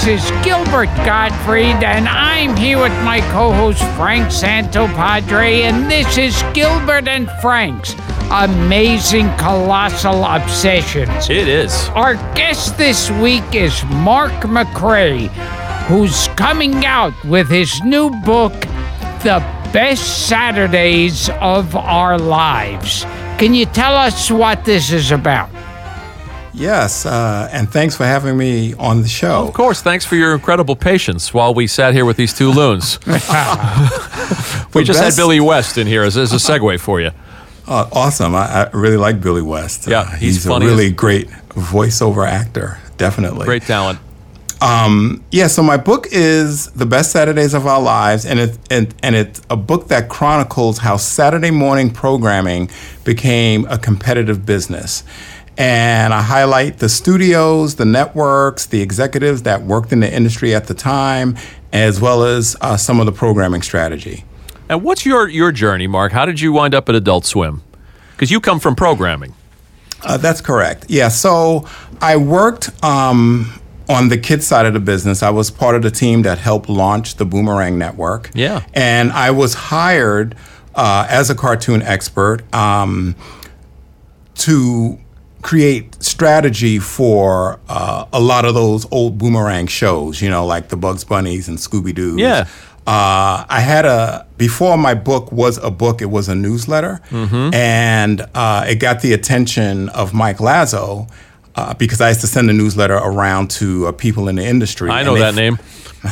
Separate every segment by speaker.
Speaker 1: This is Gilbert Gottfried, and I'm here with my co-host Frank Santopadre, and this is Gilbert and Frank's Amazing Colossal Obsessions.
Speaker 2: It is.
Speaker 1: Our guest this week is Mark McCrae, who's coming out with his new book, The Best Saturdays of Our Lives. Can you tell us what this is about?
Speaker 3: Yes, and thanks for having me on the show.
Speaker 2: Of course, thanks for your incredible patience while we sat here with these two loons. We just had Billy West in here as a segue for you.
Speaker 3: Awesome. I really like Billy West.
Speaker 2: Yeah,
Speaker 3: he's
Speaker 2: funny
Speaker 3: a really great voiceover actor, definitely.
Speaker 2: Great talent.
Speaker 3: So my book is The Best Saturdays of Our Lives, and it's a book that chronicles how Saturday morning programming became a competitive business. And I highlight the studios, the networks, the executives that worked in the industry at the time, as well as some of the programming strategy.
Speaker 2: And what's your journey, Mark? How did you wind up at Adult Swim? Because you come from programming.
Speaker 3: That's correct. Yeah, so I worked on the kids side of the business. I was part of the team that helped launch the Boomerang Network.
Speaker 2: Yeah.
Speaker 3: And I was hired as a cartoon expert to create strategy for a lot of those old Boomerang shows, like the Bugs Bunnies and Scooby-Doo.
Speaker 2: Yeah.
Speaker 3: I had before my book was a book, it was a newsletter. Mm-hmm. And it got the attention of Mike Lazo because I used to send a newsletter around to people in the industry.
Speaker 2: I know that name.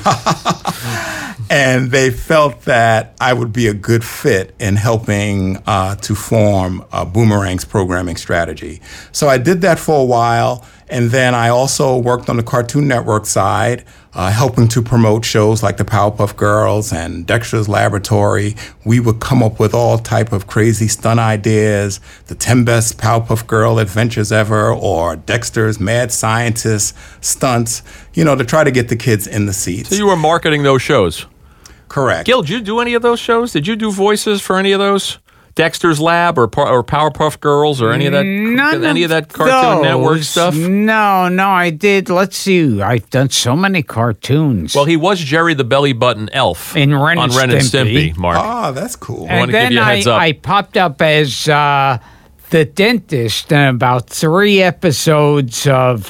Speaker 3: And they felt that I would be a good fit in helping to form Boomerang's programming strategy. So I did that for a while, and then I also worked on the Cartoon Network side, helping to promote shows like the Powerpuff Girls and Dexter's Laboratory. We would come up with all type of crazy stunt ideas, the 10 best Powerpuff Girl adventures ever, or Dexter's Mad Scientist stunts, to try to get the kids in the seats.
Speaker 2: So you were marketing those shows?
Speaker 3: Correct.
Speaker 2: Gil, did you do any of those shows? Did you do voices for any of those? Dexter's Lab or Powerpuff Girls or any of that? Any of that Cartoon Network stuff?
Speaker 1: No, I did. Let's see. I've done so many cartoons.
Speaker 2: Well, he was Jerry the Belly Button Elf
Speaker 1: in Ren
Speaker 2: on Ren and Stimpy, Mark.
Speaker 3: Oh, that's cool.
Speaker 1: And then I popped up as the dentist in about 3 episodes of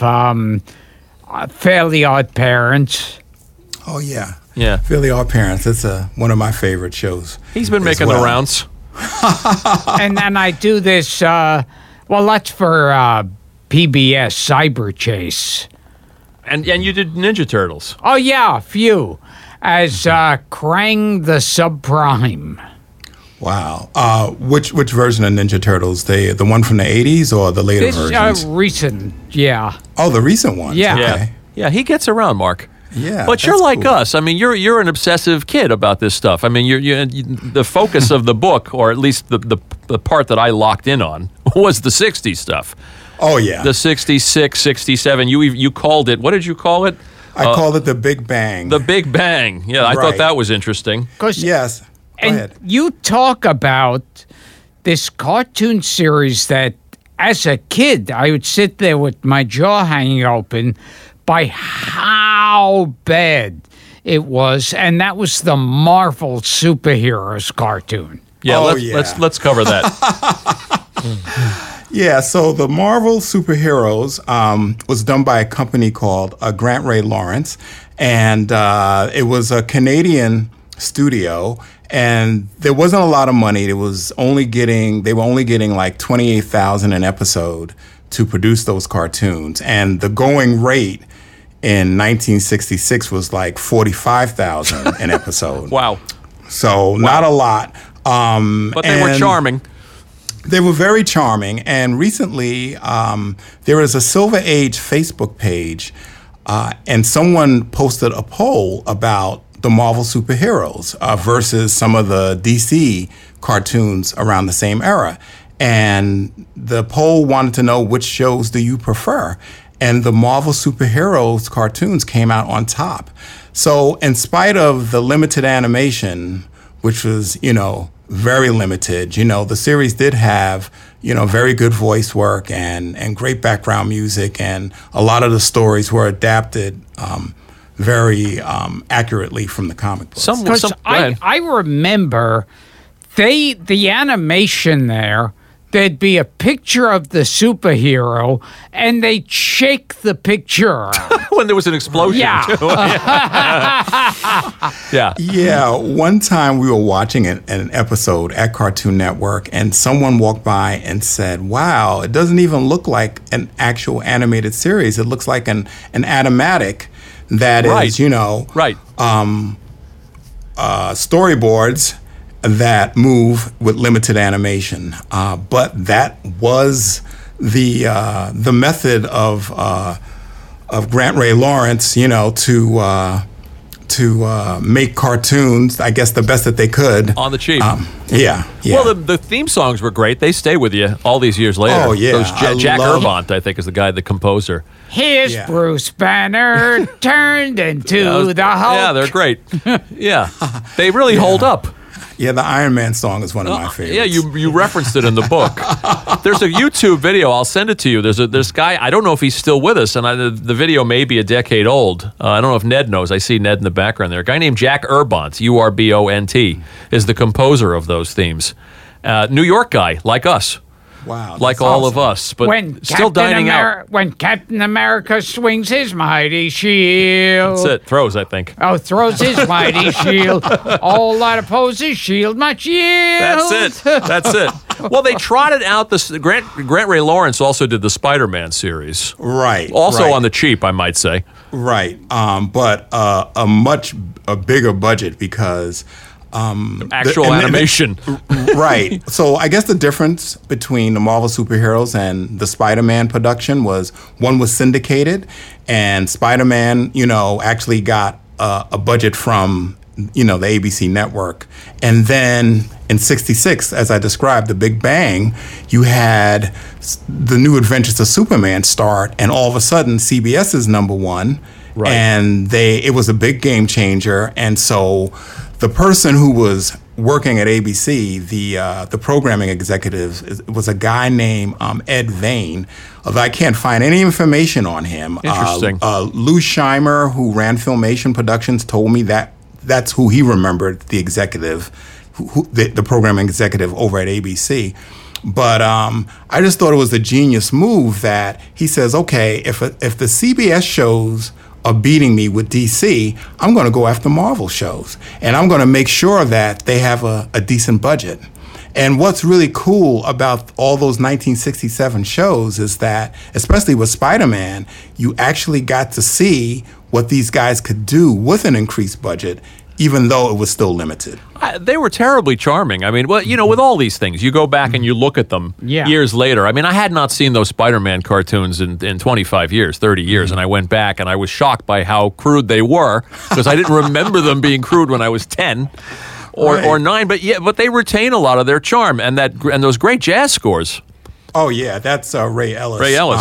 Speaker 1: Fairly Odd Parents.
Speaker 3: Oh, yeah.
Speaker 2: Yeah.
Speaker 3: Fairly Odd Parents. That's one of my favorite shows.
Speaker 2: He's been making the rounds.
Speaker 1: And then I do this, that's for PBS, Cyber Chase.
Speaker 2: And you did Ninja Turtles.
Speaker 1: Oh, yeah, a few. As Krang the Subprime.
Speaker 3: Wow. Which version of Ninja Turtles? The one from the 80s or the later versions?
Speaker 1: Recent, yeah.
Speaker 3: Oh, the recent ones.
Speaker 1: Yeah.
Speaker 3: Okay.
Speaker 2: Yeah, he gets around, Mark.
Speaker 3: Yeah,
Speaker 2: but you're like
Speaker 3: cool.
Speaker 2: us. I mean, you're an obsessive kid about this stuff. I mean, you're the focus of the book, or at least the part that I locked in on, was the 60s stuff.
Speaker 3: Oh, yeah.
Speaker 2: The 66, 67. You called it, what did you call it?
Speaker 3: I called it the Big Bang.
Speaker 2: The Big Bang. Yeah, I thought that was interesting.
Speaker 3: Yes. Go ahead.
Speaker 1: You talk about this cartoon series that, as a kid, I would sit there with my jaw hanging open by how bad it was, and that was the Marvel Superheroes cartoon.
Speaker 2: Yeah, let's cover that.
Speaker 3: Yeah, so the Marvel Superheroes was done by a company called Grant Ray Lawrence, and it was a Canadian studio, and there wasn't a lot of money. They were only getting like $28,000 an episode to produce those cartoons, and the going rate in 1966 was like $45,000 an episode.
Speaker 2: Wow.
Speaker 3: So not a lot.
Speaker 2: But they were charming.
Speaker 3: They were very charming. And recently, there is a Silver Age Facebook page, and someone posted a poll about the Marvel superheroes versus some of the DC cartoons around the same era. And the poll wanted to know, which shows do you prefer? And the Marvel superheroes cartoons came out on top. So in spite of the limited animation, which was, very limited, the series did have, very good voice work and great background music. And a lot of the stories were adapted very accurately from the comic books.
Speaker 1: Because
Speaker 2: go ahead.
Speaker 1: I remember the animation there, there'd be a picture of the superhero, and they'd shake the picture around.
Speaker 2: When there was an explosion,
Speaker 1: Yeah.
Speaker 2: too. Yeah.
Speaker 3: Yeah, one time we were watching an episode at Cartoon Network, and someone walked by and said, "Wow, it doesn't even look like an actual animated series. It looks like an animatic that
Speaker 2: Right.
Speaker 3: is, you know,
Speaker 2: Right.
Speaker 3: storyboards that move with limited animation." But that was the method of Grant Ray Lawrence, you know, to make cartoons, I guess, the best that they could.
Speaker 2: On the cheap.
Speaker 3: Yeah.
Speaker 2: Well, the theme songs were great. They stay with you all these years later.
Speaker 3: Oh, yeah.
Speaker 2: Those Jack
Speaker 3: love-
Speaker 2: Urbont, I think, is the guy, the composer.
Speaker 1: Here's
Speaker 3: Yeah.
Speaker 1: Bruce Banner turned into the Hulk.
Speaker 2: Yeah, they're great. Yeah. They really hold up.
Speaker 3: Yeah, the Iron Man song is one of my favorites.
Speaker 2: Yeah, you referenced it in the book. There's a YouTube video. I'll send it to you. There's this guy. I don't know if he's still with us, and the video may be a decade old. I don't know if Ned knows. I see Ned in the background there. A guy named Jack Urbont, Urbont, is the composer of those themes. New York guy, like us.
Speaker 3: Wow.
Speaker 2: Like
Speaker 3: that's
Speaker 2: all of
Speaker 3: awesome.
Speaker 2: us, but still dining out.
Speaker 1: When Captain America swings his mighty shield.
Speaker 2: That's it. Throws, I think.
Speaker 1: Oh, throws his mighty shield. All that opposes shield my shield.
Speaker 2: That's it. That's it. Well, they trotted out this. Grant Ray Lawrence also did the Spider-Man series.
Speaker 3: Right.
Speaker 2: Also
Speaker 3: right.
Speaker 2: on the cheap, I might say.
Speaker 3: Right. But a much bigger budget because.
Speaker 2: Actual animation.
Speaker 3: Right. So I guess the difference between the Marvel superheroes and the Spider-Man production was one was syndicated, and Spider-Man, you know, actually got a budget from, you know, the ABC network. And then in '66, as I described, the Big Bang, you had the New Adventures of Superman start, and all of a sudden CBS is number one.
Speaker 2: Right.
Speaker 3: And it was a big game changer. And so the person who was working at ABC, the programming executive, was a guy named Ed Vane. Although I can't find any information on him.
Speaker 2: Interesting.
Speaker 3: Lou Scheimer, who ran Filmation Productions, told me that that's who he remembered, the executive, the programming executive over at ABC. But I just thought it was a genius move that he says, okay, if the CBS shows are beating me with DC, I'm going to go after Marvel shows. And I'm going to make sure that they have a decent budget. And what's really cool about all those 1967 shows is that, especially with Spider-Man, you actually got to see what these guys could do with an increased budget, even though it was still limited.
Speaker 2: They were terribly charming. I mean, well, you know, with all these things, you go back and you look at them years later. I mean, I had not seen those Spider-Man cartoons in 25 years, 30 years, and I went back and I was shocked by how crude they were because I didn't remember them being crude when I was 10 or 9. But they retain a lot of their charm and those great jazz scores.
Speaker 3: Oh, yeah, that's Ray Ellis.
Speaker 2: Ray Ellis.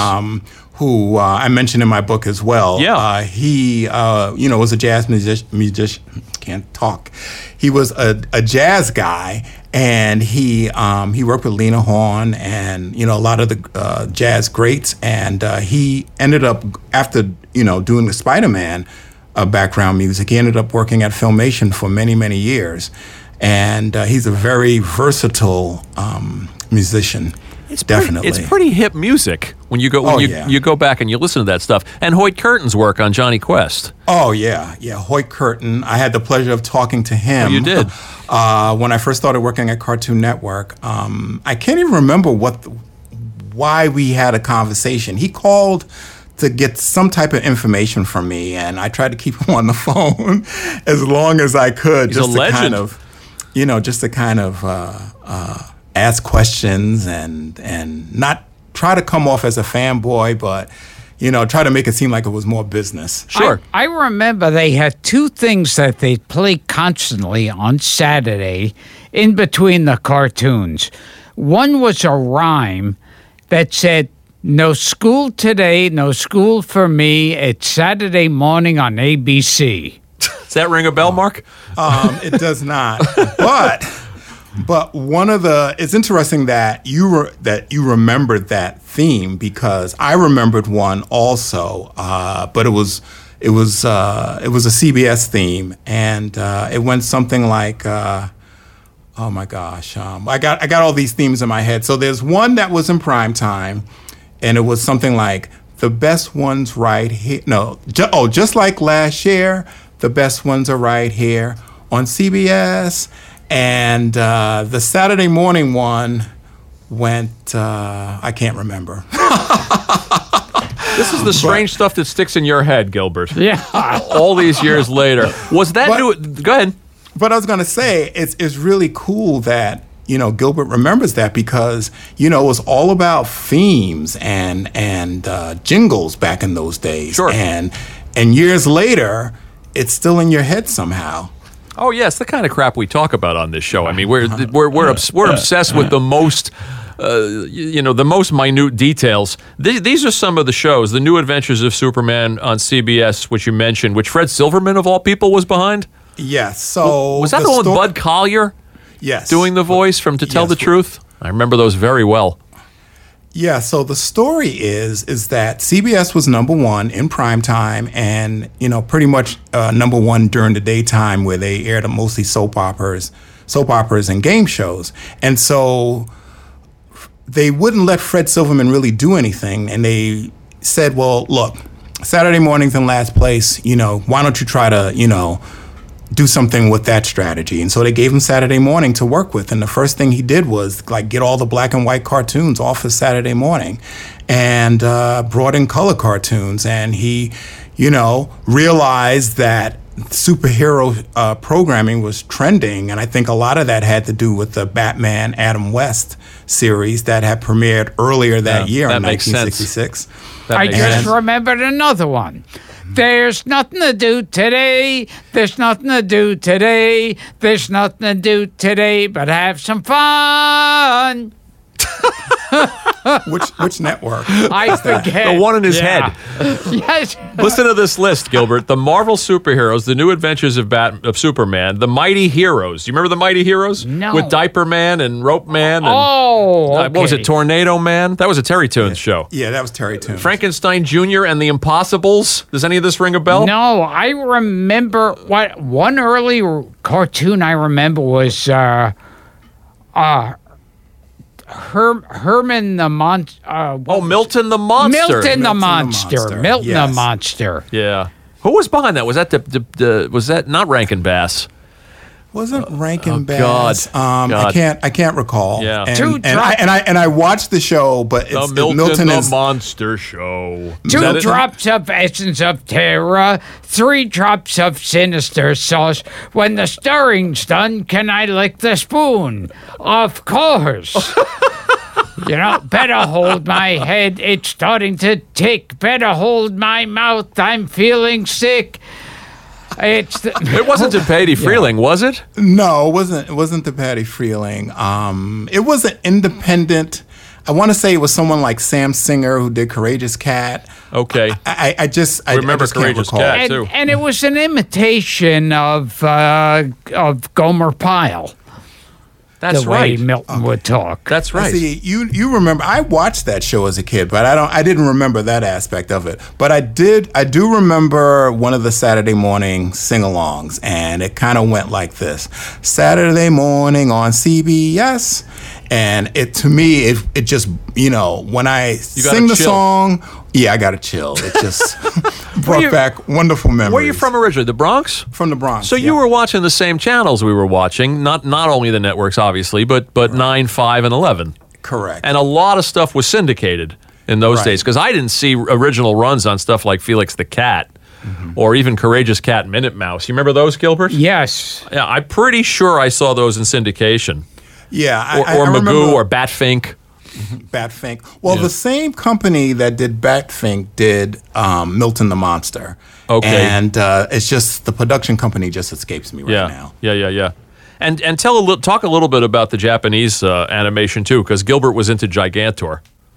Speaker 3: Who I mentioned in my book as well.
Speaker 2: Yeah.
Speaker 3: He, was a jazz musician. Can't talk. He was a jazz guy, and he worked with Lena Horne and, you know, a lot of the jazz greats. And he ended up, after, you know, doing the Spider-Man background music, he ended up working at Filmation for many, many years. And he's a very versatile musician. Definitely.
Speaker 2: It's pretty hip music when you go you go back and you listen to that stuff. And Hoyt Curtin's work on Johnny Quest.
Speaker 3: Oh yeah, Hoyt Curtin. I had the pleasure of talking to him.
Speaker 2: Oh, you did.
Speaker 3: When I first started working at Cartoon Network. I can't even remember why we had a conversation. He called to get some type of information from me, and I tried to keep him on the phone as long as I could.
Speaker 2: He's a legend.
Speaker 3: Just to kind of ask questions and not try to come off as a fanboy, but, you know, try to make it seem like it was more business.
Speaker 2: Sure.
Speaker 1: I remember they had two things that they played constantly on Saturday in between the cartoons. One was a rhyme that said, "No school today, no school for me. It's Saturday morning on ABC."
Speaker 2: Does that ring a bell, Mark?
Speaker 3: It does not. But one of it's interesting that you remembered that theme, because I remembered one also, but it was it was a CBS theme, and it went something like, oh my gosh, I got all these themes in my head. So there's one that was in prime time, and it was something like the best ones right here. No, just like last year, the best ones are right here on CBS. And the Saturday morning one went, I can't remember.
Speaker 2: This is the strange stuff that sticks in your head, Gilbert.
Speaker 1: Yeah.
Speaker 2: All these years later. Was that new? Go ahead.
Speaker 3: But I was going to say, it's really cool that, Gilbert remembers that because, it was all about themes and jingles back in those days.
Speaker 2: Sure.
Speaker 3: And years later, it's still in your head somehow.
Speaker 2: Oh yes, the kind of crap we talk about on this show. I mean, we're obsessed with the most, the most minute details. These are some of the shows: The New Adventures of Superman on CBS, which you mentioned, which Fred Silverman of all people was behind.
Speaker 3: Yes. So
Speaker 2: was that the one with Bud Collyer?
Speaker 3: Yes.
Speaker 2: Doing the voice from To Tell the Truth. I remember those very well.
Speaker 3: Yeah, so the story is that CBS was number one in prime time and, pretty much number one during the daytime where they aired mostly soap operas and game shows. And so they wouldn't let Fred Silverman really do anything. And they said, well, look, Saturday morning's in last place, why don't you try to, do something with that strategy. And so they gave him Saturday morning to work with. And the first thing he did was get all the black and white cartoons off of Saturday morning and brought in color cartoons. And he, realized that superhero programming was trending. And I think a lot of that had to do with the Batman Adam West series that had premiered earlier that year in 1966.
Speaker 1: I just remembered another one. There's nothing to do today. There's nothing to do today. There's nothing to do today but have some fun.
Speaker 3: Which network?
Speaker 1: I forget.
Speaker 2: The one in his head.
Speaker 1: Yes.
Speaker 2: Listen to this list, Gilbert. The Marvel superheroes, The New Adventures of Superman, The Mighty Heroes. Do you remember The Mighty Heroes?
Speaker 1: No.
Speaker 2: With Diaper Man and Rope Man. And,
Speaker 1: okay.
Speaker 2: What was it, Tornado Man? That was a Terry Toons show.
Speaker 3: Yeah, that was Terry Toons.
Speaker 2: Frankenstein Jr. and the Impossibles. Does any of this ring a bell?
Speaker 1: No, I remember one early cartoon I remember was Herman the Monster.
Speaker 2: Milton the Monster.
Speaker 1: Milton the Monster. Milton
Speaker 3: Yes.
Speaker 1: the Monster.
Speaker 2: Yeah. Who was behind that? Was that was that not Rankin Bass?
Speaker 3: Wasn't Rankin
Speaker 2: God.
Speaker 3: Bass? I can't recall.
Speaker 2: Yeah.
Speaker 3: And I watched the show, but it's
Speaker 2: The Milton
Speaker 3: Milton
Speaker 2: the
Speaker 3: is
Speaker 2: Monster Show.
Speaker 1: 2 drops of essence of terror, 3 drops of sinister sauce. When the stirring's done, can I lick the spoon? Of course. Better hold my head. It's starting to tick. Better hold my mouth. I'm feeling sick.
Speaker 2: It wasn't to Patty Freeling, was it?
Speaker 3: No, it wasn't the Patty Freeling. It was an independent. I want to say it was someone like Sam Singer who did Courageous Cat.
Speaker 2: Okay.
Speaker 3: I
Speaker 2: remember
Speaker 3: just
Speaker 2: Courageous
Speaker 3: can't recall.
Speaker 2: Cat, too.
Speaker 1: And it was an imitation of Gomer Pyle.
Speaker 2: That's
Speaker 1: the way
Speaker 2: right.
Speaker 1: Milton would talk.
Speaker 2: That's right.
Speaker 3: See, you remember? I watched that show as a kid, but I didn't remember that aspect of it. But I do remember one of the Saturday morning sing-alongs, and it kind of went like this: Saturday morning on CBS, and it just when I sing the song, I got a chill. It just brought back wonderful memories.
Speaker 2: Where are you from originally? The Bronx?
Speaker 3: From the Bronx.
Speaker 2: So you were watching the same channels we were watching, not only the networks, obviously, but 9, 5, and 11.
Speaker 3: Correct.
Speaker 2: And a lot of stuff was syndicated in those days, because I didn't see original runs on stuff like Felix the Cat or even Courageous Cat and Minute Mouse. You remember those, Gilbert?
Speaker 1: Yes.
Speaker 2: Yeah, I'm pretty sure I saw those in syndication.
Speaker 3: Yeah.
Speaker 2: Or Magoo or Batfink.
Speaker 3: Batfink. Well, the same company that did Batfink did Milton the Monster.
Speaker 2: Okay.
Speaker 3: And it's just the production company just escapes me right now.
Speaker 2: Yeah. And talk a little bit about the Japanese animation too, because Gilbert was into Gigantor.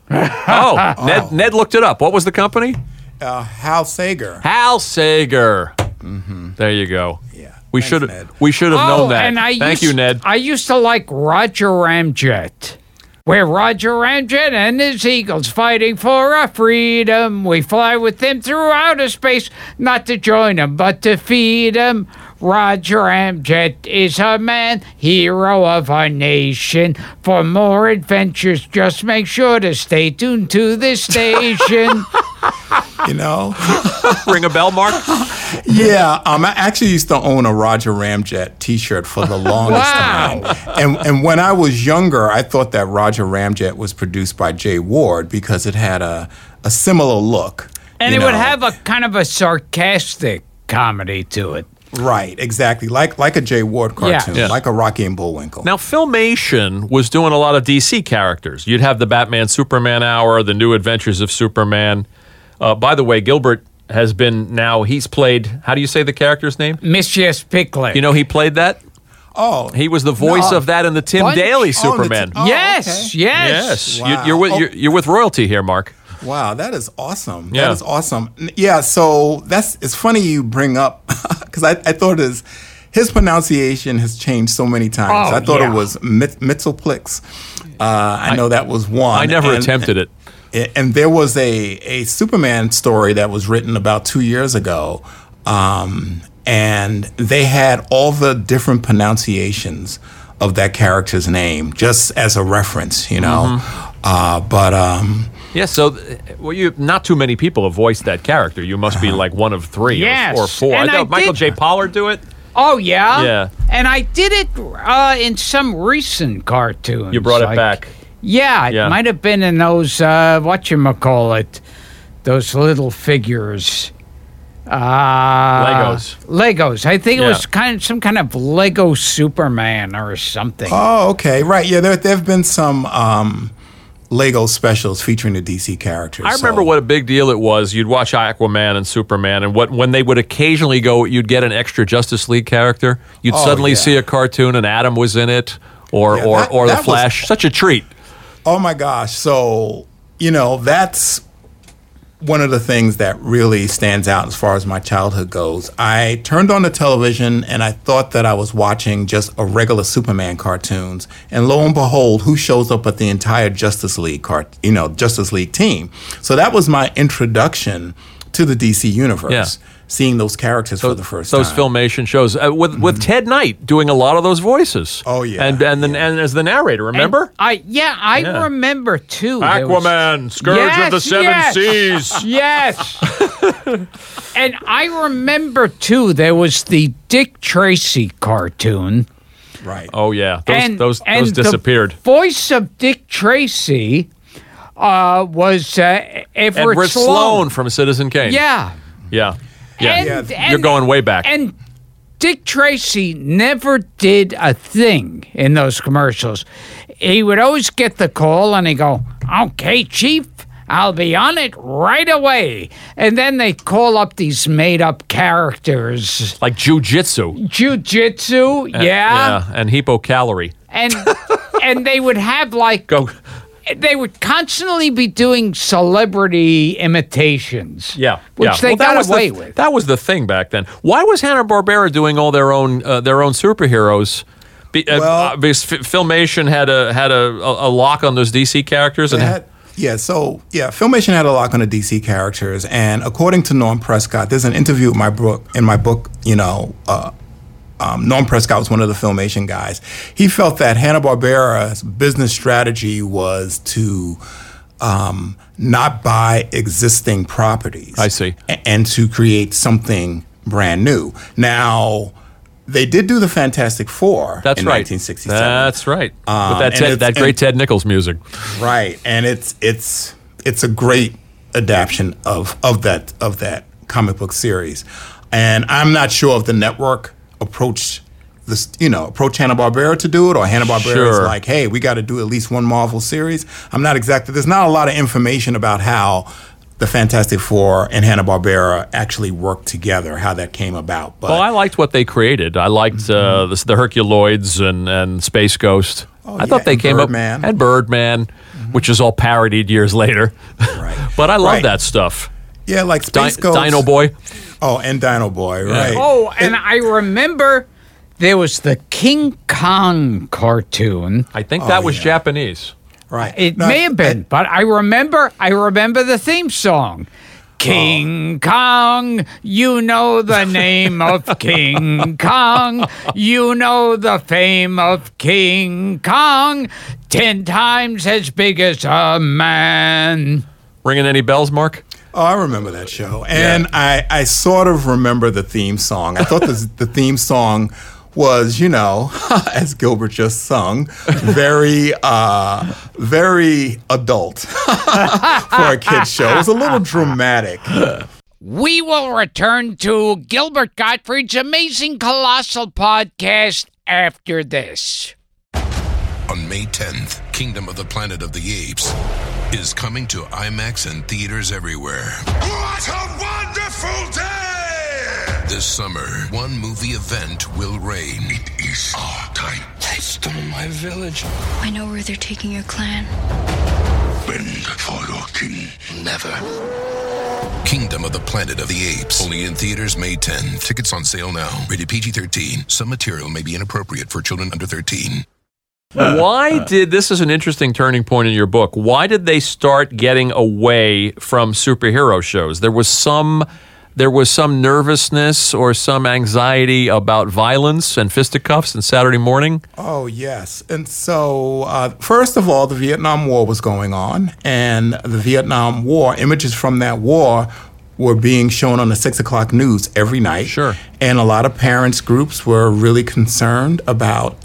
Speaker 2: Ned looked it up. What was the company?
Speaker 3: Hal Sager.
Speaker 2: Hal Sager. Mm-hmm. There you go.
Speaker 3: Yeah.
Speaker 2: We should have known that.
Speaker 1: And
Speaker 2: Thank you, Ned.
Speaker 1: I used to like Roger Ramjet. Where Roger Ramjet and his eagles fighting for our freedom. We fly with them through outer space, not to join them, but to feed them. Roger Ramjet is our man, hero of our nation. For more adventures, just make sure to stay tuned to this station.
Speaker 3: You know?
Speaker 2: Ring a bell, Mark?
Speaker 3: Yeah, I actually used to own a Roger Ramjet T-shirt for the longest time. And when I was younger, I thought that Roger Ramjet was produced by Jay Ward because it had a similar look.
Speaker 1: And it would have a kind of a sarcastic comedy to it.
Speaker 3: Right, exactly. Like a Jay Ward cartoon, like a Rocky and Bullwinkle.
Speaker 2: Now, Filmation was doing a lot of DC characters. You'd have the Batman Superman Hour, the New Adventures of Superman. By the way, Gilbert has been he's played, how do you say the character's name?
Speaker 1: Mischief Pickler.
Speaker 2: You know he played that?
Speaker 3: Oh.
Speaker 2: He was the voice of that in the Tim Daly Superman.
Speaker 1: Yes.
Speaker 3: Wow.
Speaker 2: You're with royalty here, Mark.
Speaker 3: Wow, that is awesome.
Speaker 2: Yeah.
Speaker 3: That is awesome. Yeah, so it's funny you bring up, because I thought his pronunciation has changed so many times. I thought it was Mitzelplix. I know that was one.
Speaker 2: I never attempted it.
Speaker 3: And there was a Superman story that was written about 2 years ago, and they had all the different pronunciations of that character's name, just as a reference, you know.
Speaker 2: Yeah, so not too many people have voiced that character. You must be like one of three or four. I know Michael J. Pollard do it.
Speaker 1: Oh, yeah?
Speaker 2: Yeah.
Speaker 1: And I did it in some recent cartoons.
Speaker 2: You brought it back.
Speaker 1: Yeah, it might have been in those, whatchamacallit, those little figures. Legos. I think it was some kind of Lego Superman or something.
Speaker 3: Oh, okay. Right. Yeah, there have been some Lego specials featuring the DC characters.
Speaker 2: I remember what a big deal it was. You'd watch Aquaman and Superman, and when they would occasionally you'd get an extra Justice League character. You'd suddenly see a cartoon and Adam was in it, or the Flash. Such a treat.
Speaker 3: Oh my gosh. So, that's one of the things that really stands out as far as my childhood goes. I turned on the television and I thought that I was watching just a regular Superman cartoons. And lo and behold, who shows up at the entire Justice League Justice League team. So that was my introduction to the DC universe. Seeing those characters for the first time.
Speaker 2: Those Filmation shows with Ted Knight doing a lot of those voices.
Speaker 3: Oh yeah,
Speaker 2: and as the narrator, remember?
Speaker 1: I remember too.
Speaker 2: Aquaman, Scourge of the Seven Seas.
Speaker 1: Yes. And I remember too. There was the Dick Tracy cartoon.
Speaker 3: Right.
Speaker 2: Oh yeah, those disappeared.
Speaker 1: The voice of Dick Tracy was Everett
Speaker 2: Sloan from Citizen Kane.
Speaker 1: Yeah.
Speaker 2: And you're going way back.
Speaker 1: And Dick Tracy never did a thing in those commercials. He would always get the call and he'd go, "Okay, Chief, I'll be on it right away." And then they'd call up these made-up characters.
Speaker 2: Like Jiu-Jitsu, and Hypocalorie.
Speaker 1: And they would have they would constantly be doing celebrity imitations. Which they got away with.
Speaker 2: That was the thing back then. Why was Hanna-Barbera doing all their own superheroes? Because Filmation had a lock on those DC characters.
Speaker 3: Filmation had a lock on the DC characters. And according to Norm Prescott, there's an interview in my book, Norm Prescott was one of the Filmation guys. He felt that Hanna-Barbera's business strategy was to not buy existing properties.
Speaker 2: I see.
Speaker 3: And to create something brand new. Now, they did do the Fantastic Four in 1967.
Speaker 2: That's right. With that great Ted Nichols music.
Speaker 3: Right. And it's a great adaptation of that comic book series. And I'm not sure if the network approach Hanna-Barbera to do it, or Hanna-Barbera is like, hey, we got to do at least one Marvel series. There's not a lot of information about how the Fantastic Four and Hanna-Barbera actually worked together, how that came about. But
Speaker 2: I liked what they created. I liked the Herculoids and Space Ghost. I thought they came
Speaker 3: Birdman.
Speaker 2: up, and Birdman, which is all parodied years later.
Speaker 3: Right.
Speaker 2: But I love that stuff.
Speaker 3: Yeah, like Space Ghost.
Speaker 2: Dino Boy.
Speaker 3: Oh, and Dino Boy, right.
Speaker 1: Oh, and I remember there was the King Kong cartoon.
Speaker 2: I think that was Japanese.
Speaker 3: Right.
Speaker 1: It may have been, but I remember the theme song. King Kong, you know the name of King Kong. You know the fame of King Kong. 10 times as big as a man.
Speaker 2: Ringing any bells, Mark?
Speaker 3: Oh, I remember that show. And I sort of remember the theme song. I thought the theme song was, as Gilbert just sung, very adult for a kid's show. It was a little dramatic.
Speaker 1: We will return to Gilbert Gottfried's Amazing Colossal podcast after this.
Speaker 4: On May 10th, Kingdom of the Planet of the Apes is coming to IMAX and theaters everywhere.
Speaker 5: What a wonderful day!
Speaker 4: This summer, one movie event will reign.
Speaker 5: It is our time.
Speaker 6: They stole my village.
Speaker 7: I know where they're taking your clan.
Speaker 5: Bend for your king.
Speaker 6: Never.
Speaker 4: Kingdom of the Planet of the Apes. Only in theaters May 10. Tickets on sale now. Rated PG-13. Some material may be inappropriate for children under 13.
Speaker 2: This is an interesting turning point in your book. Why did they start getting away from superhero shows? There was some nervousness or some anxiety about violence and fisticuffs in Saturday morning.
Speaker 3: Oh, yes. And so, first of all, the Vietnam War was going on, and the Vietnam War, images from that war were being shown on the 6 o'clock news every night.
Speaker 2: Sure.
Speaker 3: And a lot of parents' groups were really concerned about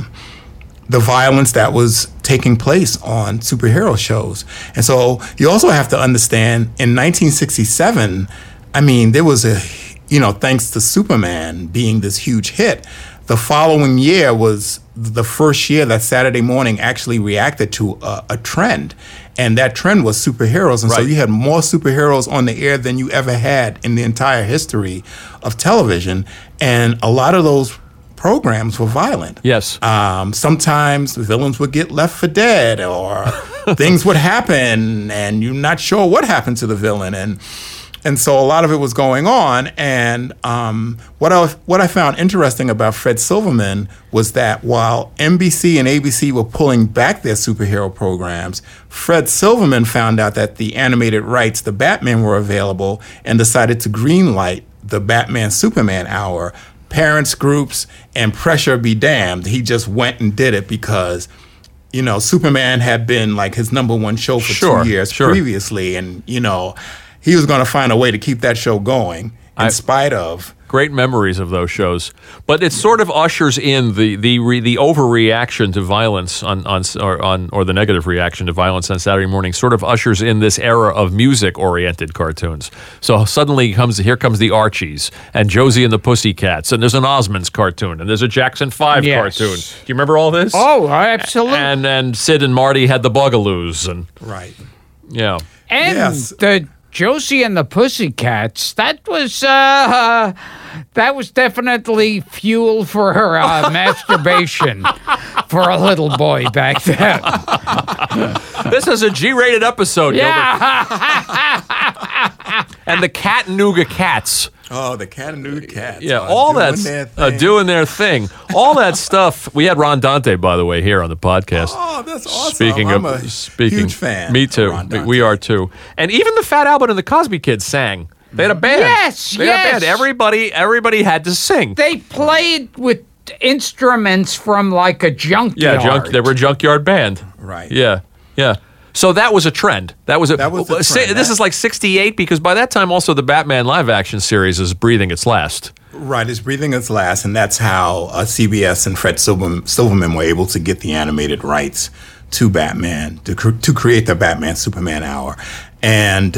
Speaker 3: the violence that was taking place on superhero shows. And so you also have to understand, in 1967, there was thanks to Superman being this huge hit, the following year was the first year that Saturday Morning actually reacted to a trend. And that trend was superheroes. And so you had more superheroes on the air than you ever had in the entire history of television. And a lot of those programs were violent.
Speaker 2: Yes.
Speaker 3: Sometimes villains would get left for dead, or things would happen and you're not sure what happened to the villain. And so a lot of it was going on. And what I found interesting about Fred Silverman was that while NBC and ABC were pulling back their superhero programs, Fred Silverman found out that the animated rights to Batman were available and decided to greenlight the Batman Superman hour. Parents groups and pressure be damned. He just went and did it because, Superman had been like his number one show for 2 years previously. And, he was going to find a way to keep that show going in spite of.
Speaker 2: Great memories of those shows. But it sort of ushers in the overreaction to violence or the negative reaction to violence on Saturday morning, sort of ushers in this era of music-oriented cartoons. So suddenly here comes the Archies and Josie and the Pussycats, and there's an Osmonds cartoon, and there's a Jackson 5 cartoon. Do you remember all this?
Speaker 1: Oh, absolutely.
Speaker 2: And Sid and Marty had the Bugaloos.
Speaker 3: Right.
Speaker 2: Yeah.
Speaker 1: And the Josie and the Pussycats, that was definitely fuel for her masturbation for a little boy back then.
Speaker 2: This is a G-rated episode.
Speaker 1: Yeah.
Speaker 2: And the Cattanooga Cats.
Speaker 3: Oh, the Cattanooga Cats.
Speaker 2: Yeah, all that's doing their thing. All that stuff. We had Ron Dante, by the way, here on the podcast.
Speaker 3: Oh, that's awesome.
Speaker 2: I'm
Speaker 3: a huge fan.
Speaker 2: Me too. We are too. And even the Fat Albert and the Cosby Kids sang. They had a band.
Speaker 1: Yes,
Speaker 2: they had a band. Everybody had to sing.
Speaker 1: They played with instruments from like a junkyard.
Speaker 2: Yeah, they were a junkyard band.
Speaker 3: Right.
Speaker 2: Yeah. So that was a trend. That was a trend. This is like 68 because by that time also the Batman live action series is breathing its last.
Speaker 3: Right, it's breathing its last, and that's how CBS and Fred Silverman were able to get the animated rights to Batman, to create the Batman Superman hour. And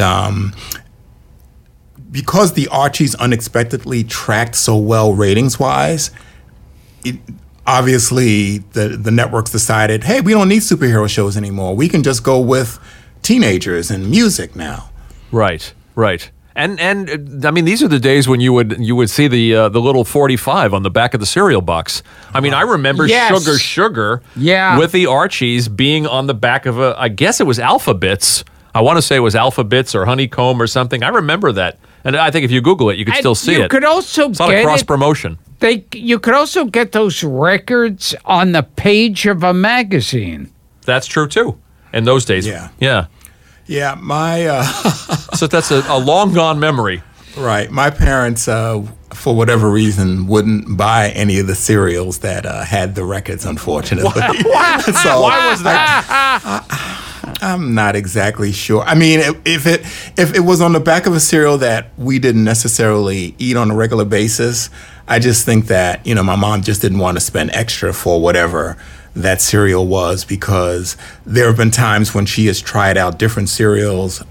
Speaker 3: because the Archies unexpectedly tracked so well ratings-wise, obviously the networks decided, hey, we don't need superhero shows anymore. We can just go with teenagers and music now. Right.
Speaker 2: And I mean, these are the days when you would see the little 45 on the back of the cereal box. I mean, I remember Sugar with the Archies being on the back of I guess it was Alpha-Bits. I want to say it was Alpha-Bits or Honeycomb or something. I remember that. And I think if you Google it, you could still see it.
Speaker 1: You could also
Speaker 2: it's a lot of cross-promotion.
Speaker 1: You could also get those records on the page of a magazine.
Speaker 2: That's true, too. in those days.
Speaker 3: Yeah.
Speaker 2: Yeah.
Speaker 3: Yeah, my
Speaker 2: So that's a long gone memory.
Speaker 3: right. My parents, for whatever reason, wouldn't buy any of the cereals that had the records. Unfortunately, so
Speaker 2: Why was that?
Speaker 3: I'm not exactly sure. I mean, if it was on the back of a cereal that we didn't necessarily eat on a regular basis, I just think that my mom just didn't want to spend extra for whatever that cereal was, because there have been times when she has tried out different cereals,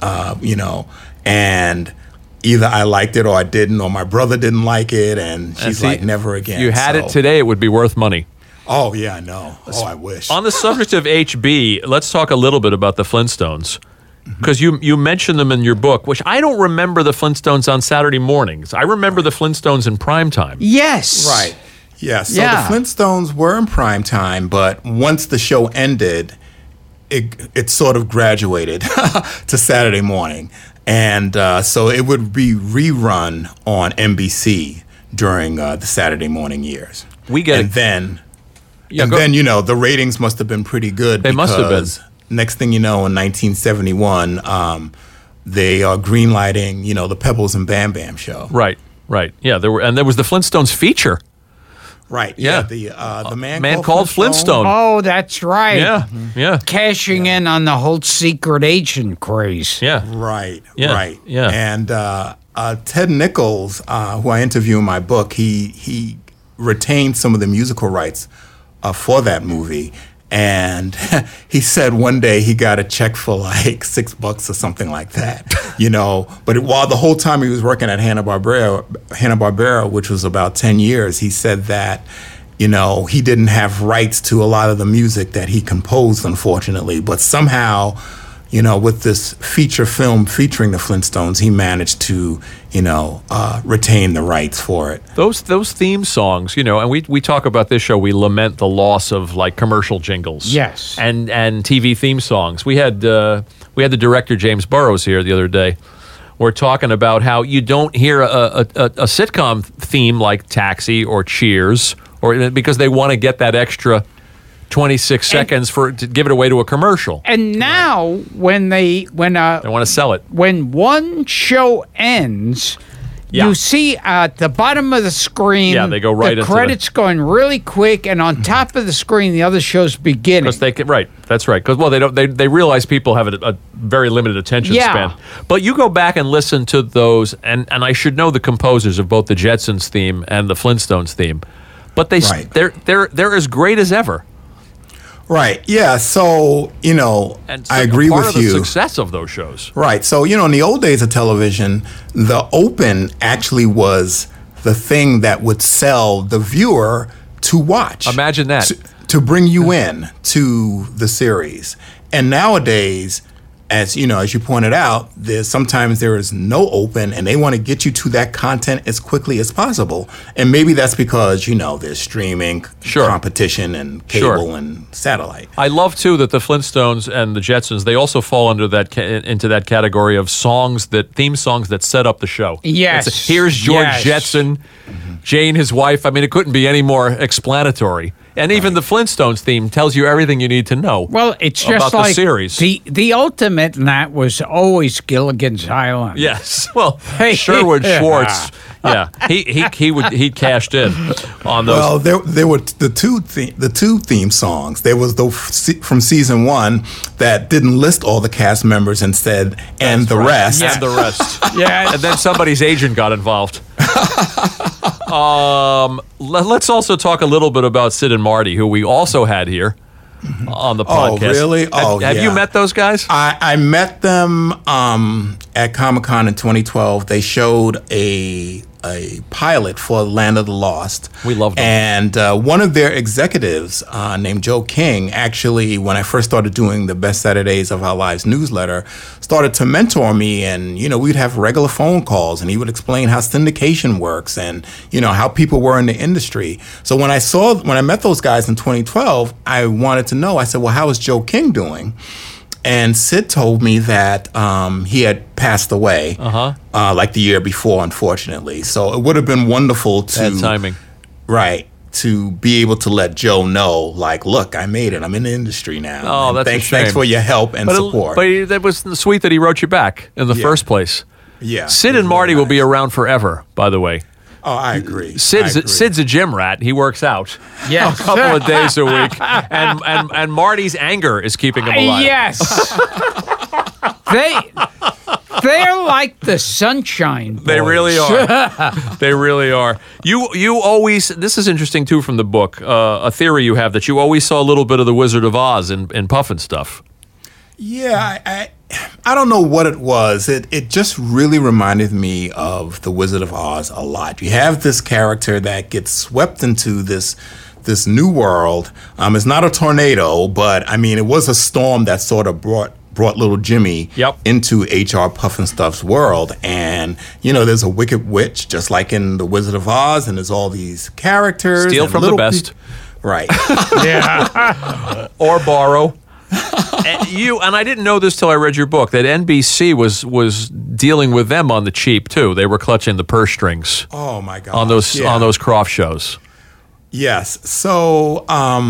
Speaker 3: and either I liked it or I didn't, or my brother didn't like it, and she's like, never again.
Speaker 2: If you had
Speaker 3: So-
Speaker 2: it today, it would be worth money.
Speaker 3: Oh, yeah, I know. Oh, I wish.
Speaker 2: On the subject of HB, let's talk a little bit about the Flintstones. Because you mentioned them in your book, which I don't remember the Flintstones on Saturday mornings. I remember the Flintstones in prime time.
Speaker 1: Yes.
Speaker 3: Right. Yeah. So
Speaker 1: Yeah.
Speaker 3: the Flintstones were in prime time, but once the show ended, it sort of graduated to Saturday morning. And so it would be rerun on NBC during the Saturday morning years.
Speaker 2: We get
Speaker 3: and
Speaker 2: it.
Speaker 3: then
Speaker 2: Yeah,
Speaker 3: and
Speaker 2: go-
Speaker 3: then the ratings must have been pretty good.
Speaker 2: They must have been.
Speaker 3: because next thing you know, in 1971, they are greenlighting the Pebbles and Bam Bam show.
Speaker 2: Right. Yeah, there was the Flintstones feature.
Speaker 3: Right.
Speaker 2: Yeah.
Speaker 3: The man
Speaker 2: called Flintstone.
Speaker 1: Oh, that's right.
Speaker 2: Yeah. Yeah.
Speaker 1: Cashing in on the whole secret agent craze.
Speaker 2: Yeah.
Speaker 3: Right.
Speaker 2: Yeah,
Speaker 3: Right.
Speaker 2: yeah.
Speaker 3: And Ted Nichols, who I interview in my book, he retained some of the musical rights for that movie. And he said one day he got a check for like $6 or something like that, But while the whole time he was working at Hanna-Barbera, which was about 10 years, he said that, he didn't have rights to a lot of the music that he composed, unfortunately. But somehow, with this feature film featuring the Flintstones, he managed to, retain the rights for it.
Speaker 2: Those theme songs, and we talk about this show, we lament the loss of like commercial jingles.
Speaker 1: Yes.
Speaker 2: And TV theme songs. We had the director James Burrows here the other day. We're talking about how you don't hear a sitcom theme like Taxi or Cheers, or because they want to get that extra 26 seconds to give it away to a commercial.
Speaker 1: And now, when
Speaker 2: They want to sell it.
Speaker 1: when one show ends,
Speaker 2: Yeah.
Speaker 1: you see at the bottom of the screen,
Speaker 2: Yeah, they go right
Speaker 1: the
Speaker 2: into
Speaker 1: credits going really quick, and on top of the screen, the other show's beginning.
Speaker 2: Because they can, right, that's right. Because they realize people have a very limited attention
Speaker 1: Yeah.
Speaker 2: span. But you go back and listen to those, and I should know the composers of both the Jetsons theme and the Flintstones theme, but
Speaker 3: Right.
Speaker 2: they're as great as ever.
Speaker 3: Right. Yeah. So,
Speaker 2: And so
Speaker 3: I agree
Speaker 2: part
Speaker 3: with
Speaker 2: of
Speaker 3: you.
Speaker 2: the success of those shows.
Speaker 3: Right. So, in the old days of television, the open actually was the thing that would sell the viewer to watch.
Speaker 2: Imagine that.
Speaker 3: To bring you in to the series. And nowadays, as you pointed out, sometimes there is no open, and they want to get you to that content as quickly as possible. And maybe that's because there's streaming,
Speaker 2: Sure.
Speaker 3: competition, and cable and satellite.
Speaker 2: I love too that the Flintstones and the Jetsons, they also fall under into that category of theme songs that set up the show.
Speaker 1: Yes.
Speaker 2: Here's George
Speaker 1: Yes.
Speaker 2: Jetson, Jane, his wife. I mean, it couldn't be any more explanatory. And even the Flintstones theme tells you everything you need to know.
Speaker 1: Well, it's just
Speaker 2: about
Speaker 1: like
Speaker 2: the series.
Speaker 1: The ultimate in that was always Gilligan's Island.
Speaker 2: Yes. Well, Sherwood Schwartz. Yeah, he cashed in on those.
Speaker 3: Well, there were the two theme songs. There was from season 1 that didn't list all the cast members and said and the rest.
Speaker 2: And the rest.
Speaker 1: Yeah.
Speaker 2: And then somebody's agent got involved. Let's also talk a little bit about Sid and Marty, who we also had here on the podcast.
Speaker 3: Oh, really?
Speaker 2: Have you met those guys?
Speaker 3: I met them at Comic-Con in 2012. They showed a pilot for Land of the Lost.
Speaker 2: We love them.
Speaker 3: And one of their executives named Joe King, actually, when I first started doing the Best Saturdays of Our Lives newsletter, started to mentor me. And, we'd have regular phone calls, and he would explain how syndication works and, how people were in the industry. So when I met those guys in 2012, I wanted to know. I said, well, how is Joe King doing? And Sid told me that he had passed away like the year before, unfortunately. So it would have been wonderful to...
Speaker 2: Bad timing.
Speaker 3: Right. to be able to let Joe know, like, look, I made it. I'm in the industry now.
Speaker 2: Oh,
Speaker 3: And
Speaker 2: that's a
Speaker 3: thanks,
Speaker 2: shame.
Speaker 3: Thanks for your help and support.
Speaker 2: But that was sweet that he wrote you back in the first place.
Speaker 3: Yeah.
Speaker 2: Sid
Speaker 3: it was
Speaker 2: and Marty
Speaker 3: very
Speaker 2: will be
Speaker 3: nice.
Speaker 2: around forever, by the way.
Speaker 3: Oh, I agree.
Speaker 2: Sid's a gym rat. He works out
Speaker 1: Yes.
Speaker 2: a couple of days a week. And Marty's anger is keeping him alive.
Speaker 1: Yes. They're like the Sunshine Boys.
Speaker 2: They really are. They really are. You always, this is interesting too from the book, a theory you have that you always saw a little bit of the Wizard of Oz in Puffin stuff.
Speaker 3: Yeah, I don't know what it was. It just really reminded me of the Wizard of Oz a lot. You have this character that gets swept into this new world. It's not a tornado, but I mean, it was a storm that sort of brought little Jimmy into H.R. Pufnstuf's world. And, you know, there's a wicked witch, just like in The Wizard of Oz, and there's all these characters.
Speaker 2: Steal from the best.
Speaker 3: Right.
Speaker 1: Yeah.
Speaker 2: Or borrow. And I didn't know this till I read your book, that NBC was dealing with them on the cheap, too. They were clutching the purse strings.
Speaker 3: Oh, my God.
Speaker 2: On those Croft shows.
Speaker 3: Yes. So,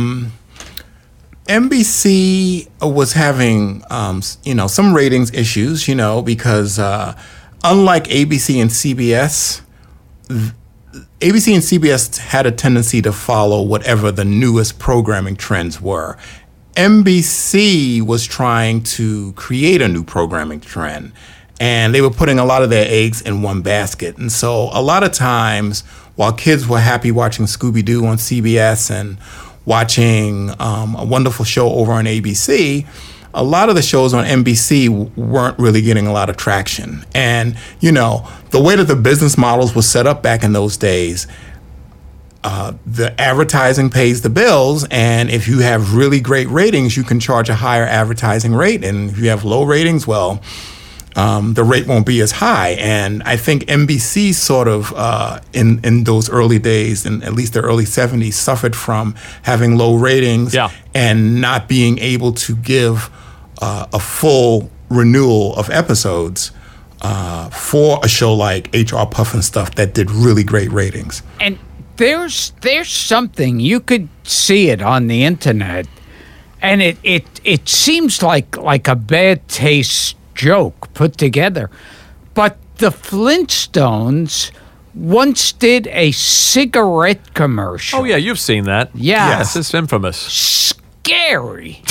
Speaker 3: NBC was having, some ratings issues, because unlike ABC and CBS, ABC and CBS had a tendency to follow whatever the newest programming trends were. NBC was trying to create a new programming trend, and they were putting a lot of their eggs in one basket. And so a lot of times, while kids were happy watching Scooby-Doo on CBS and watching a wonderful show over on ABC, a lot of the shows on NBC weren't really getting a lot of traction. And, the way that the business models were set up back in those days, the advertising pays the bills, and if you have really great ratings, you can charge a higher advertising rate. And if you have low ratings, well, the rate won't be as high. And I think NBC sort of, in those early days, in at least the early 70s, suffered from having low ratings and not being able to give a full renewal of episodes for a show like H.R. Pufnstuf that did really great ratings.
Speaker 1: And there's something, you could see it on the internet, and it seems like a bad taste joke put together. But the Flintstones once did a cigarette commercial.
Speaker 2: Oh, yeah, you've seen that.
Speaker 1: Yes.
Speaker 2: It's infamous.
Speaker 1: Scary.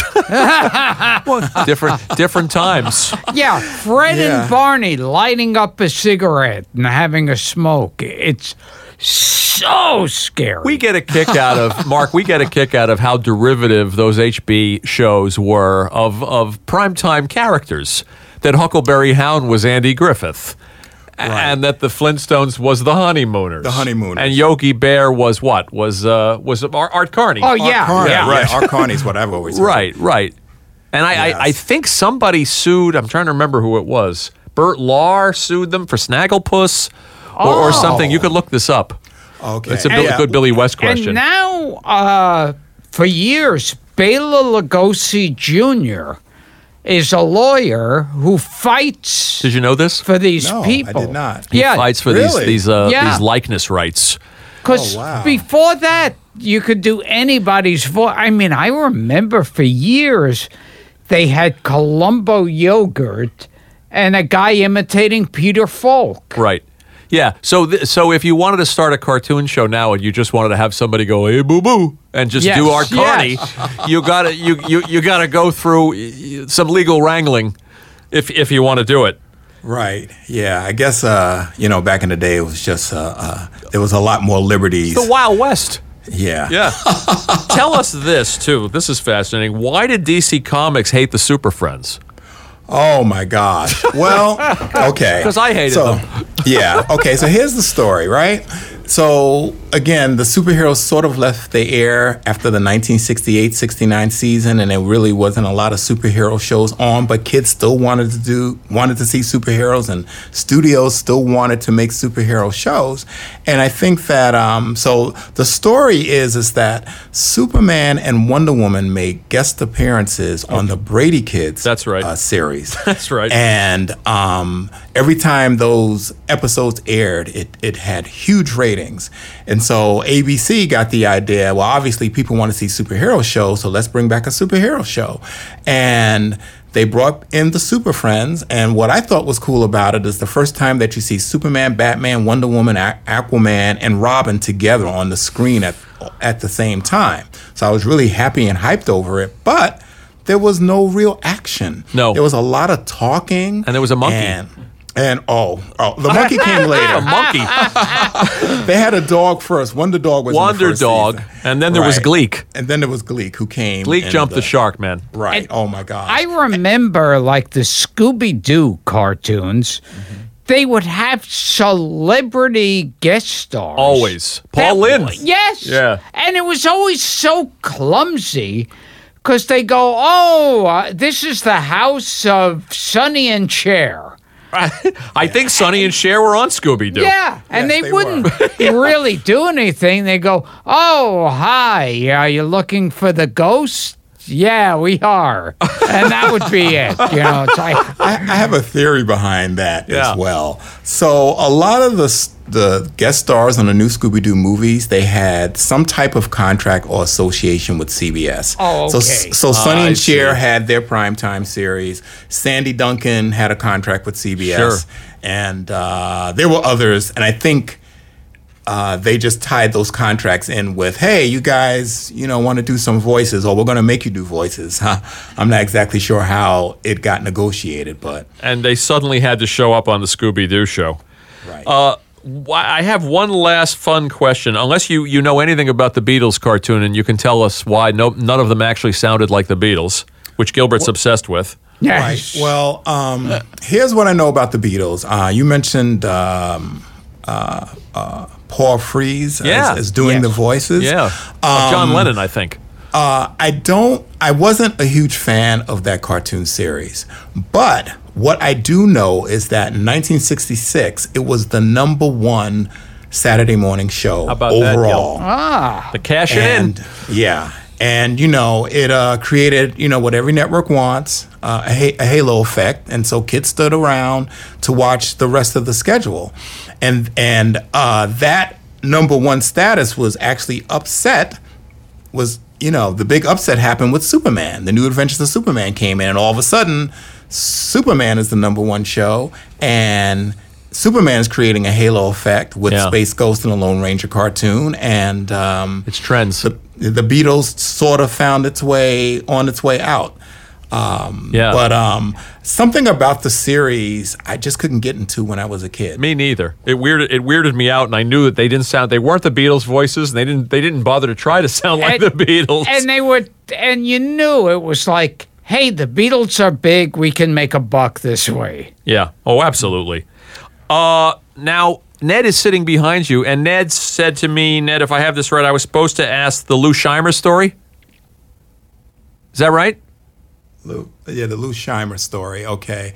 Speaker 2: Different times.
Speaker 1: Yeah, Fred and Barney lighting up a cigarette and having a smoke. It's so scary.
Speaker 2: We get a kick out of, Mark, how derivative those HB shows were of primetime characters. That Huckleberry Hound was Andy Griffith. Right. And that the Flintstones was the Honeymooners.
Speaker 3: The Honeymooners.
Speaker 2: And Yogi Bear was what? Was Art Carney.
Speaker 1: Oh, yeah.
Speaker 3: Art Carney.
Speaker 1: Yeah.
Speaker 3: Right. Art Carney's what I've always heard.
Speaker 2: Right. And I think somebody sued, I'm trying to remember who it was. Bert Lahr sued them for Snagglepuss or something. You could look this up.
Speaker 3: Okay.
Speaker 2: It's a good Billy West question.
Speaker 1: And now, for years, Bela Lugosi Jr. is a lawyer who fights.
Speaker 2: Did you know this?
Speaker 1: For these
Speaker 3: No,
Speaker 1: people.
Speaker 3: I did not.
Speaker 2: He fights for
Speaker 3: Really?
Speaker 2: these likeness rights.
Speaker 1: Because before that, you could do anybody's voice. I mean, I remember for years they had Columbo Yogurt and a guy imitating Peter Falk.
Speaker 2: Right. Yeah. So if you wanted to start a cartoon show now and you just wanted to have somebody go, hey, boo boo, and just do Art Carney, you gotta go through some legal wrangling if you want to do it.
Speaker 3: Right. Yeah. I guess back in the day it was just there was a lot more liberties.
Speaker 2: The Wild West.
Speaker 3: Yeah.
Speaker 2: Yeah. Tell us this too. This is fascinating. Why did DC Comics hate the Super Friends?
Speaker 3: Oh my gosh. Well, okay.
Speaker 2: Because I hated them.
Speaker 3: Yeah. Okay. So here's the story, right? So again, the superheroes sort of left the air after the 1968-69 season, and there really wasn't a lot of superhero shows on, but kids still wanted to see superheroes, and studios still wanted to make superhero shows. And I think that so the story is that Superman and Wonder Woman made guest appearances on the Brady Kids
Speaker 2: That's right.
Speaker 3: series.
Speaker 2: That's right.
Speaker 3: And every time those episodes aired, it had huge ratings. And so ABC got the idea, well, obviously people want to see superhero shows, so let's bring back a superhero show. And they brought in the Super Friends, and what I thought was cool about it is the first time that you see Superman, Batman, Wonder Woman, Aquaman, and Robin together on the screen at the same time. So I was really happy and hyped over it, but there was no real action.
Speaker 2: No.
Speaker 3: There was a lot of talking.
Speaker 2: And there was a monkey.
Speaker 3: And the monkey came later.
Speaker 2: A monkey.
Speaker 3: They had a dog first. Wonder Dog was
Speaker 2: Wonder
Speaker 3: in the first
Speaker 2: Dog,
Speaker 3: season.
Speaker 2: and then there was Gleek.
Speaker 3: And then there was Gleek, who came.
Speaker 2: Gleek jumped the shark, man.
Speaker 3: Right. Oh my God.
Speaker 1: I remember like the Scooby-Doo cartoons. They would have celebrity guest stars.
Speaker 2: Always. Paul Lynde.
Speaker 1: Yes.
Speaker 2: Yeah.
Speaker 1: And it was always so clumsy because they go, this is the house of Sonny and Cher.
Speaker 2: I think Sonny and Cher were on Scooby-Doo.
Speaker 1: Yeah, and
Speaker 3: Yes,
Speaker 1: they
Speaker 3: they
Speaker 1: wouldn't really do anything. They go, hi, are you looking for the ghost? Yeah, we are. And that would be it. It's like,
Speaker 3: I have a theory behind that
Speaker 2: Yeah.
Speaker 3: as well. So a lot of the guest stars on the new Scooby-Doo movies, they had some type of contract or association with CBS.
Speaker 1: Oh, okay.
Speaker 3: So Sonny
Speaker 2: I
Speaker 3: and Cher
Speaker 2: see.
Speaker 3: had their primetime series. Sandy Duncan had a contract with CBS.
Speaker 2: Sure.
Speaker 3: And there were others. And I think they just tied those contracts in with, hey, you guys, want to do some voices, or we're going to make you do voices. I'm not exactly sure how it got negotiated, but
Speaker 2: And they suddenly had to show up on the Scooby-Doo show.
Speaker 3: right.
Speaker 2: I have one last fun question. Unless you know anything about the Beatles cartoon, and you can tell us why none of them actually sounded like the Beatles, which Gilbert's obsessed with.
Speaker 1: yes.
Speaker 3: Right. Well, here's what I know about the Beatles. You mentioned Paul Frees
Speaker 2: Yeah.
Speaker 3: as doing the voices.
Speaker 2: Yeah. John Lennon, I think.
Speaker 3: I wasn't a huge fan of that cartoon series, but what I do know is that in 1966, it was the #1 Saturday morning show
Speaker 2: How about that,
Speaker 3: overall.
Speaker 2: The cash it in.
Speaker 3: And yeah, and it created what every network wants, a halo effect, and so kids stood around to watch the rest of the schedule, and that #1 status was actually upset. The big upset happened with Superman. The New Adventures of Superman came in, and all of a sudden, Superman is the #1 show, and Superman is creating a halo effect with Space Ghost and the Lone Ranger cartoon, and
Speaker 2: It's trends.
Speaker 3: the Beatles sort of found its way out. But something about the series I just couldn't get into when I was a kid.
Speaker 2: Me neither. It weirded me out, and I knew that they weren't the Beatles' voices, and they didn't bother to try to sound like the Beatles.
Speaker 1: And you knew it was like, hey, the Beatles are big. We can make a buck this way.
Speaker 2: Yeah. Oh, absolutely. Now, Ned is sitting behind you, and Ned said to me, Ned, if I have this right, I was supposed to ask the Lou Scheimer story. Is that right?
Speaker 3: The Lou Scheimer story. Okay.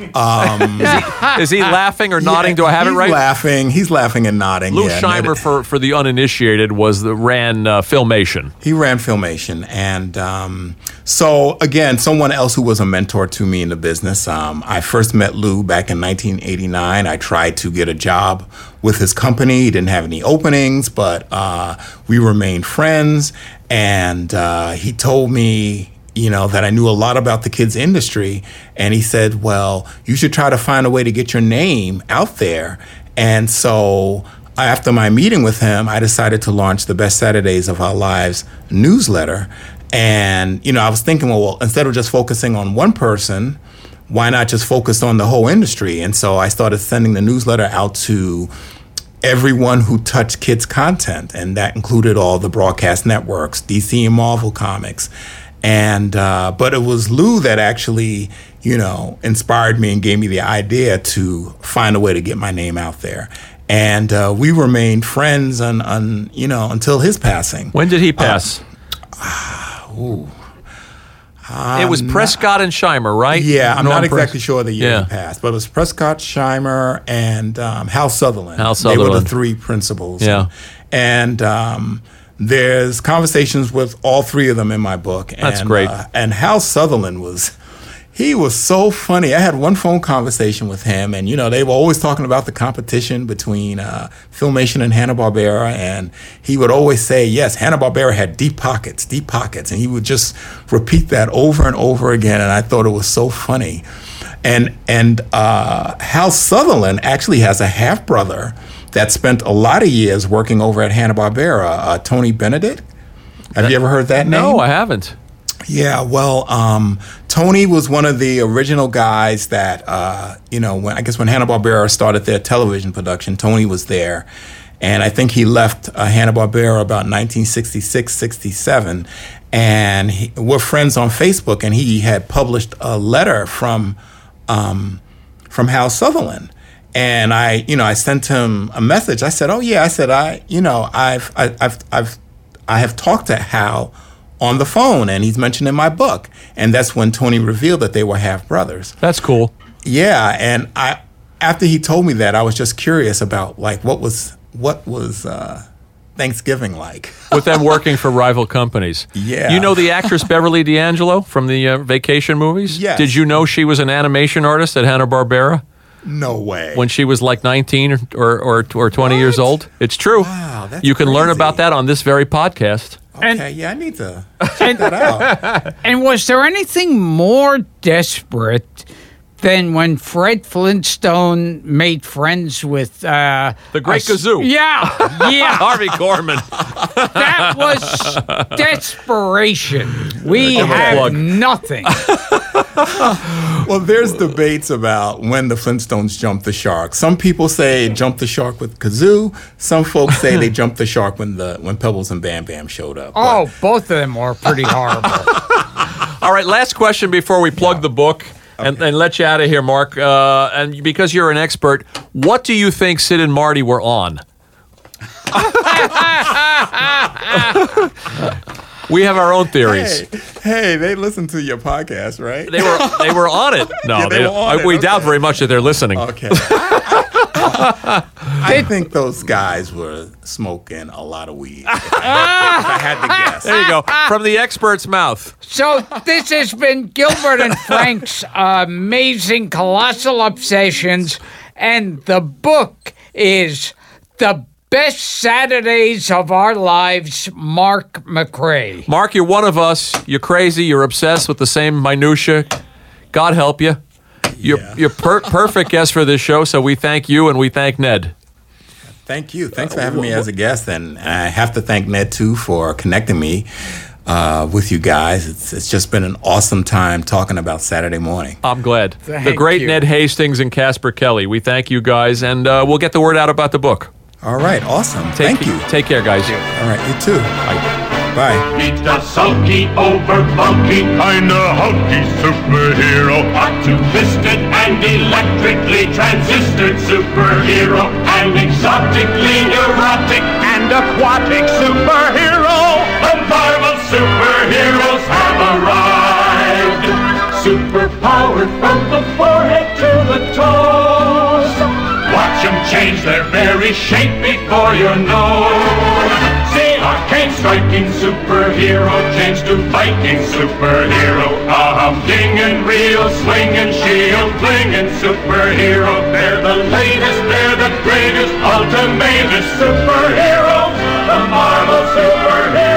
Speaker 2: Is he laughing or nodding? Do I have it right?
Speaker 3: He's laughing and nodding.
Speaker 2: Lou Scheimer, for the uninitiated, ran Filmation.
Speaker 3: He ran Filmation. And so, again, someone else who was a mentor to me in the business. I first met Lou back in 1989. I tried to get a job with his company. He didn't have any openings, but we remained friends. And he told me, that I knew a lot about the kids industry. And he said, well, you should try to find a way to get your name out there. And so after my meeting with him, I decided to launch the Best Saturdays of Our Lives newsletter. And, I was thinking, well, instead of just focusing on one person, why not just focus on the whole industry? And so I started sending the newsletter out to everyone who touched kids content. And that included all the broadcast networks, DC and Marvel Comics. And but it was Lou that actually, inspired me and gave me the idea to find a way to get my name out there. And we remained friends until his passing.
Speaker 2: When did he pass? It was Prescott and Scheimer, right?
Speaker 3: Yeah, I'm
Speaker 2: Norm
Speaker 3: not exactly sure the year he passed, but it was Prescott, Scheimer, and Hal Sutherland. They were the three principals.
Speaker 2: Yeah.
Speaker 3: And there's conversations with all three of them in my book.
Speaker 2: That's great.
Speaker 3: And Hal Sutherland was, He was so funny. I had one phone conversation with him, and they were always talking about the competition between Filmation and Hanna-Barbera, and he would always say, yes, Hanna-Barbera had deep pockets, and he would just repeat that over and over again, and I thought it was so funny. And Hal Sutherland actually has a half-brother that spent a lot of years working over at Hanna-Barbera, Tony Benedict. Have you ever heard that name?
Speaker 2: No, I haven't.
Speaker 3: Yeah, well, Tony was one of the original guys that, when Hanna-Barbera started their television production, Tony was there. And I think he left Hanna-Barbera about 1966, 67. And we're friends on Facebook, and he had published a letter from Hal Sutherland. And I sent him a message. I said, "Oh yeah," I said, I have talked to Hal on the phone, and he's mentioned in my book." And that's when Tony revealed that they were half brothers.
Speaker 2: That's cool.
Speaker 3: Yeah, and after he told me that, I was just curious about like what was Thanksgiving like
Speaker 2: with them working for rival companies.
Speaker 3: Yeah.
Speaker 2: You know the actress Beverly D'Angelo from the Vacation movies?
Speaker 3: Yes.
Speaker 2: Did you know she was an animation artist at Hanna-Barbera?
Speaker 3: No way.
Speaker 2: When she was like 19 or 20 years old? It's true.
Speaker 3: Wow, that's
Speaker 2: You can learn
Speaker 3: crazy.
Speaker 2: about that on this very podcast.
Speaker 3: Okay, yeah, I need to check that out.
Speaker 1: And was there anything more desperate than when Fred Flintstone made friends with
Speaker 2: The Great Gazoo.
Speaker 1: Yeah.
Speaker 2: Harvey Korman.
Speaker 1: That was desperation. We
Speaker 2: Give him a
Speaker 1: have
Speaker 2: plug.
Speaker 1: nothing.
Speaker 3: Well, there's debates about when the Flintstones jumped the shark. Some people say jumped the shark with Kazoo. Some folks say they jumped the shark when Pebbles and Bam Bam showed up.
Speaker 1: Oh, both of them were pretty horrible.
Speaker 2: All right, last question before we plug the book and let you out of here, Mark. And because you're an expert, what do you think Sid and Marty were on? We have our own theories.
Speaker 3: Hey, they listen to your podcast, right?
Speaker 2: They were on it. No,
Speaker 3: Yeah, they were on it,
Speaker 2: we
Speaker 3: okay.
Speaker 2: doubt very much that they're listening.
Speaker 3: Okay. I think those guys were smoking a lot of weed. If I had to guess.
Speaker 2: There you go. From the expert's mouth.
Speaker 1: So this has been Gilbert and Frank's amazing colossal obsessions, and the book is The Best Saturdays of Our Lives, Mark McRae.
Speaker 2: Mark, you're one of us. You're crazy. You're obsessed with the same minutia. God help you. You're perfect guest for this show, so we thank you and we thank Ned.
Speaker 3: Thank you. Thanks for having me as a guest, and I have to thank Ned too for connecting me with you guys. It's just been an awesome time talking about Saturday morning.
Speaker 2: I'm glad. The
Speaker 1: Thank
Speaker 2: great
Speaker 1: you.
Speaker 2: Ned Hastings and Casper Kelly. We thank you guys, and we'll get the word out about the book.
Speaker 3: All right, awesome. Thank you.
Speaker 2: Take care, guys.
Speaker 3: All right, you too. Bye.
Speaker 5: Meet the sulky, over bulky, kinda hulky superhero. Optimistic and electrically transistored superhero. An exotically neurotic and aquatic superhero. The Marvel superheroes have arrived. Superpowered from the forehead to the toes. Watch them change their very shape before your nose. See arcane striking superhero change to Viking superhero. A humdinging, real swinging, shield flinging superhero. They're the latest, they're the greatest, ultimatest superheroes. The Marvel superheroes.